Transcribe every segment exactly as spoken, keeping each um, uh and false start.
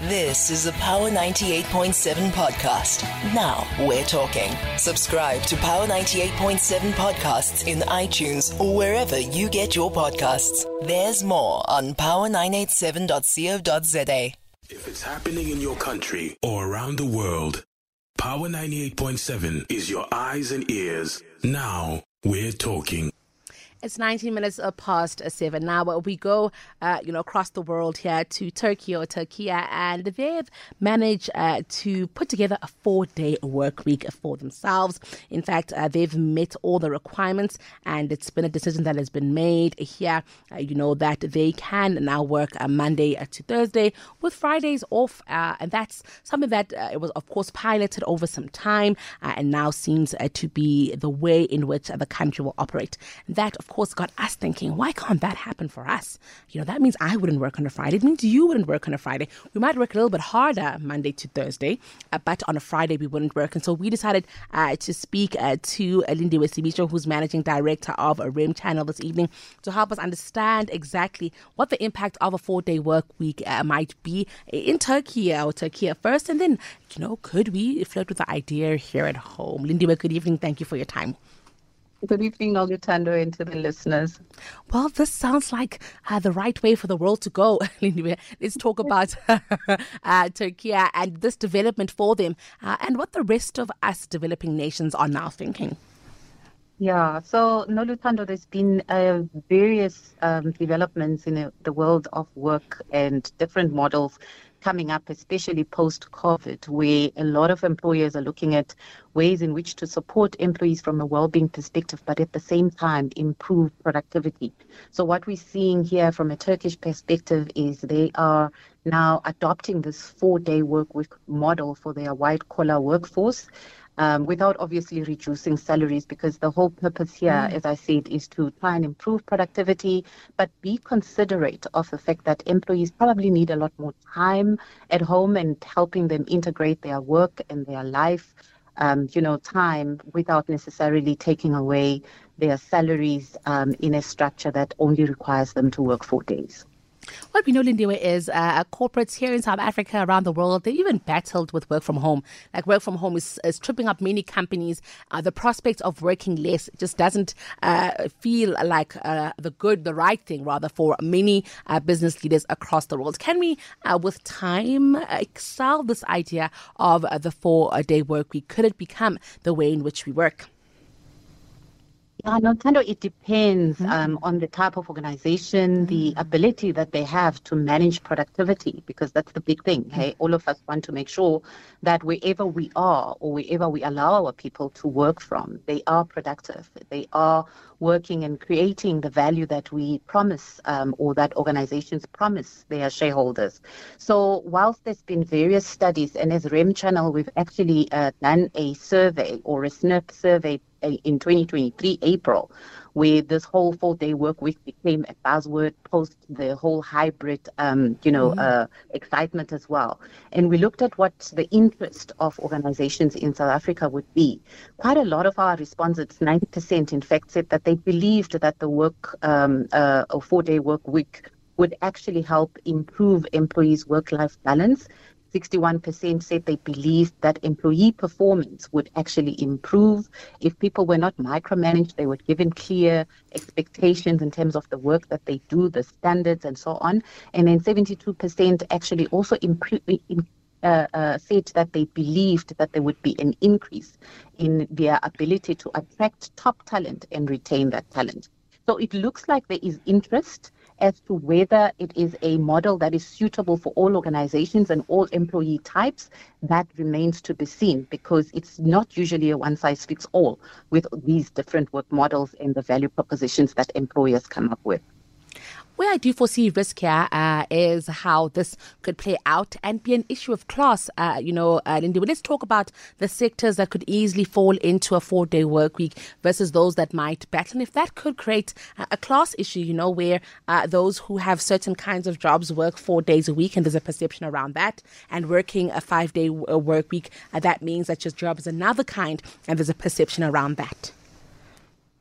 This is a Power ninety-eight point seven podcast. Now we're talking. Subscribe to Power ninety-eight point seven podcasts in iTunes or wherever you get your podcasts. There's more on power nine eight seven dot co dot za. If it's happening in your country or around the world, Power ninety-eight point seven is your eyes and ears. Now we're talking. It's nineteen minutes past seven. Now we go, uh, you know, across the world here to Turkey or Turkey, and they've managed uh, to put together a four-day work week for themselves. In fact, uh, they've met all the requirements, and it's been a decision that has been made here, uh, you know, that they can now work uh, Monday to Thursday with Fridays off, uh, and that's something that uh, it was, of course, piloted over some time, uh, and now seems uh, to be the way in which uh, the country will operate. That, of course, got us thinking, why can't that happen for us? You know, that means I wouldn't work on a Friday. It means you wouldn't work on a Friday. We might work a little bit harder Monday to Thursday, uh, but on a Friday we wouldn't work. And so we decided uh, to speak uh, to Lindiwe Sibicho, who's managing director of R E M Channel this evening, to help us understand exactly what the impact of a four-day work week uh, might be in Turkey or Turkey first. And then, you know, could we flirt with the idea here at home? Lindiwe, good evening. Thank you for your time. Good evening, Olutando, and to the listeners. Well, this sounds like uh, the right way for the world to go. Let's talk about uh, Turkey and this development for them uh, and what the rest of us developing nations are now thinking. Yeah, so Nolutando, there's been uh, various um, developments in the world of work and different models coming up, especially post-COVID, where a lot of employers are looking at ways in which to support employees from a well-being perspective, but at the same time improve productivity. So what we're seeing here from a Turkish perspective is they are now adopting this four-day work week model for their white-collar workforce. Um, without obviously reducing salaries, because the whole purpose here, mm. as I said, is to try and improve productivity, but be considerate of the fact that employees probably need a lot more time at home and helping them integrate their work and their life, um, you know, time without necessarily taking away their salaries um, in a structure that only requires them to work four days. What we know, Lindiwe, is uh, corporates here in South Africa, around the world, they even battled with work from home. Like work from home is, is tripping up many companies. Uh, the prospect of working less just doesn't uh, feel like uh, the good, the right thing, rather, for many uh, business leaders across the world. Can we, uh, with time, uh, excel this idea of uh, the four-day work week? Could it become the way in which we work? Yeah, no, Tando, it depends um, on the type of organization, the ability that they have to manage productivity, because that's the big thing. Hey, all of us want to make sure that wherever we are or wherever we allow our people to work from, they are productive. They are working and creating the value that we promise um, or that organizations promise their shareholders. So whilst there's been various studies, and as R E M Channel, we've actually uh, done a survey or a S N P survey in twenty twenty-three, April, where this whole four-day work week became a buzzword post the whole hybrid, um, you know, mm-hmm. uh, excitement as well. And we looked at what the interest of organizations in South Africa would be. Quite a lot of our respondents, ninety percent, in fact, said that they believed that the work, um, uh, a four-day work week would actually help improve employees' work-life balance. sixty-one percent said they believed that employee performance would actually improve if people were not micromanaged. They were given clear expectations in terms of the work that they do, the standards, and so on. And then seventy-two percent actually also improve, uh, uh, said that they believed that there would be an increase in their ability to attract top talent and retain that talent. So it looks like there is interest. As to whether it is a model that is suitable for all organizations and all employee types, that remains to be seen, because it's not usually a one-size-fits-all with these different work models and the value propositions that employers come up with. Where I do foresee risk here uh, is how this could play out and be an issue of class. Uh, you know, uh, Lindy, well, let's talk about the sectors that could easily fall into a four-day work week versus those that might battle. And if that could create uh, a class issue, you know, where uh, those who have certain kinds of jobs work four days a week, and there's a perception around that, and working a five-day w- work week, uh, that means that your job is another kind, and there's a perception around that.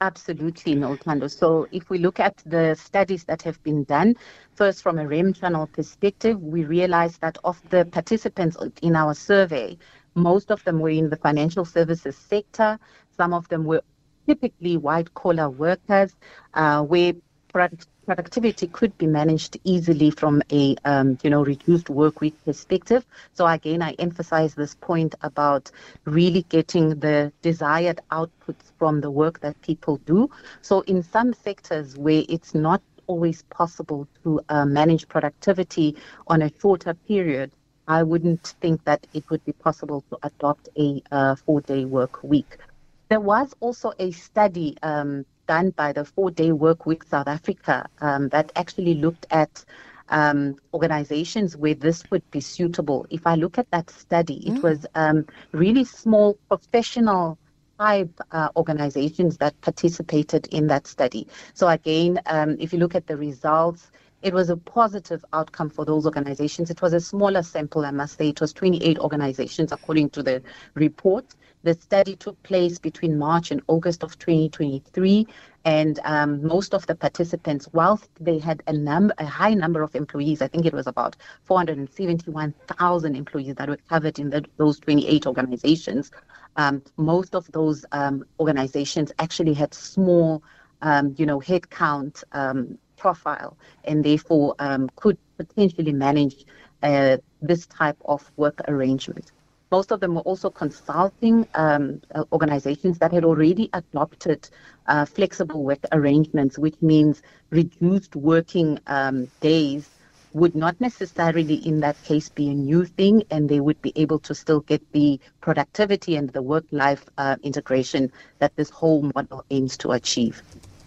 Absolutely, Noltando. So if we look at the studies that have been done, first from a R E M channel perspective, we realized that of the participants in our survey, most of them were in the financial services sector. Some of them were typically white-collar workers, uh, where product productivity could be managed easily from a um, you know reduced work week perspective. So again, I emphasize this point about really getting the desired outputs from the work that people do. So in some sectors where it's not always possible to uh, manage productivity on a shorter period, I wouldn't think that it would be possible to adopt a uh, four-day work week. There was also a study um, done by the Four-Day Work Week South Africa um, that actually looked at um, organizations where this would be suitable. If I look at that study, mm. it was um, really small professional type uh, organizations that participated in that study. So again, um, if you look at the results, it was a positive outcome for those organizations. It was a smaller sample, I must say. It was twenty-eight organizations, according to the report. The study took place between March and August of twenty twenty-three, and um, most of the participants, whilst they had a, num- a high number of employees, I think it was about four hundred seventy-one thousand employees that were covered in the, those twenty-eight organizations, um, most of those um, organizations actually had small, um, you know, headcount um, profile, and therefore um, could potentially manage uh, this type of work arrangement. Most of them were also consulting um, organizations that had already adopted uh, flexible work arrangements, which means reduced working um, days would not necessarily in that case be a new thing, and they would be able to still get the productivity and the work-life uh, integration that this whole model aims to achieve.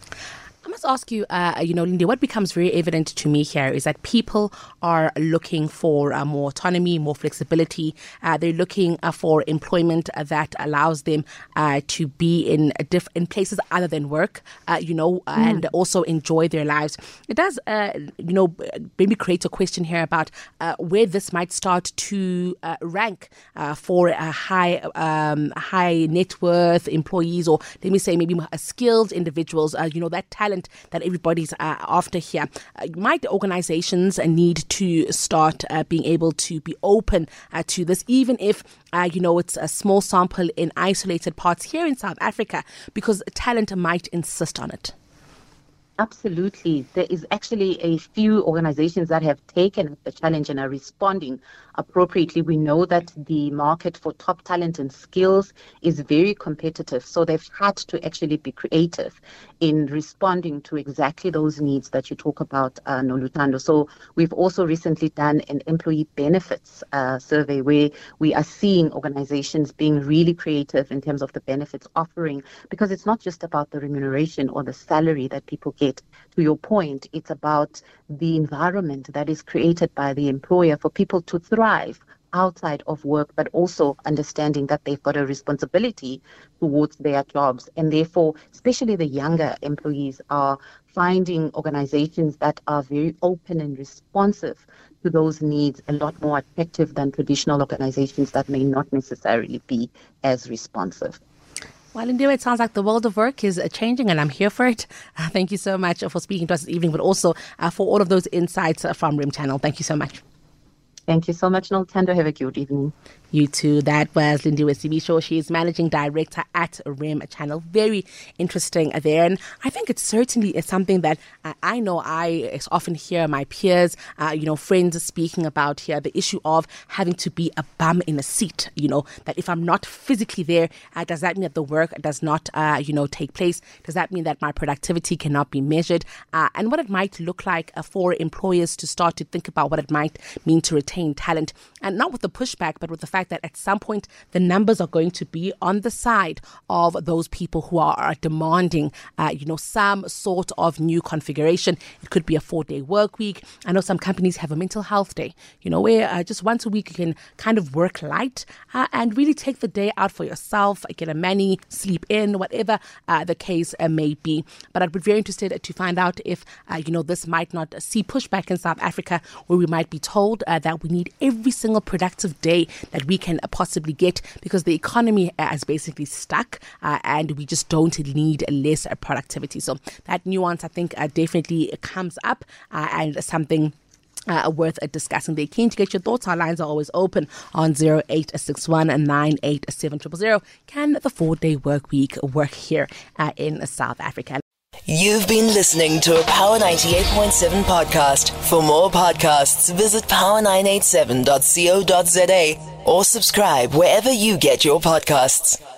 I must ask you, uh, you know, Lindy, what becomes very evident to me here is that people are looking for uh, more autonomy, more flexibility. Uh, they're looking uh, for employment uh, that allows them uh, to be in a diff- in places other than work, uh, you know, mm. and also enjoy their lives. It does, uh, you know, maybe create a question here about uh, where this might start to uh, rank uh, for a high, um, high net worth employees, or let me say maybe skilled individuals, uh, you know, that talent that everybody's uh, after here. Uh, might organizations uh, need to start uh, being able to be open uh, to this, even if, uh, you know, it's a small sample in isolated parts here in South Africa, because talent might insist on it? Absolutely. There is actually a few organizations that have taken the challenge and are responding appropriately. We know that the market for top talent and skills is very competitive, so they've had to actually be creative in responding to exactly those needs that you talk about, uh, Nolutando. So we've also recently done an employee benefits uh, survey where we are seeing organizations being really creative in terms of the benefits offering, because it's not just about the remuneration or the salary that people get. To your point, it's about the environment that is created by the employer for people to thrive outside of work, but also understanding that they've got a responsibility towards their jobs. And therefore, especially the younger employees are finding organizations that are very open and responsive to those needs a lot more attractive than traditional organizations that may not necessarily be as responsive. Well, indeed, it sounds like the world of work is changing, and I'm here for it. Uh, thank you so much for speaking to us this evening, but also uh, for all of those insights from R E M Channel. Thank you so much. Thank you so much, Noltando. Have a good evening. You too. That was Lindy Wesibisho. She is Managing Director at R E M Channel. Very interesting there. And I think it certainly is something that uh, I know I often hear my peers, uh, you know, friends speaking about here, the issue of having to be a bum in a seat, you know, that if I'm not physically there, uh, does that mean that the work does not, uh, you know, take place? Does that mean that my productivity cannot be measured? Uh, and what it might look like uh, for employers to start to think about what it might mean to retain talent, and not with the pushback, but with the fact that at some point the numbers are going to be on the side of those people who are, are demanding, uh, you know, some sort of new configuration. It could be a four-day work week. I know some companies have a mental health day, you know, where uh, just once a week you can kind of work light uh, and really take the day out for yourself, get a mani, sleep in, whatever uh, the case uh, may be. But I'd be very interested to find out if, uh, you know, this might not see pushback in South Africa, where we might be told uh, that we need every single productive day that we can possibly get, because the economy is basically stuck uh, and we just don't need less uh, productivity. So that nuance, I think, uh, definitely comes up uh, and something Uh, worth uh, discussing. They're keen to get your thoughts. Our lines are always open on zero eight six one nine eight seven zero zero zero. Can the four-day work week work here uh, in South Africa? You've been listening to a Power ninety-eight point seven podcast. For more podcasts, visit power nine eight seven dot co dot za or subscribe wherever you get your podcasts.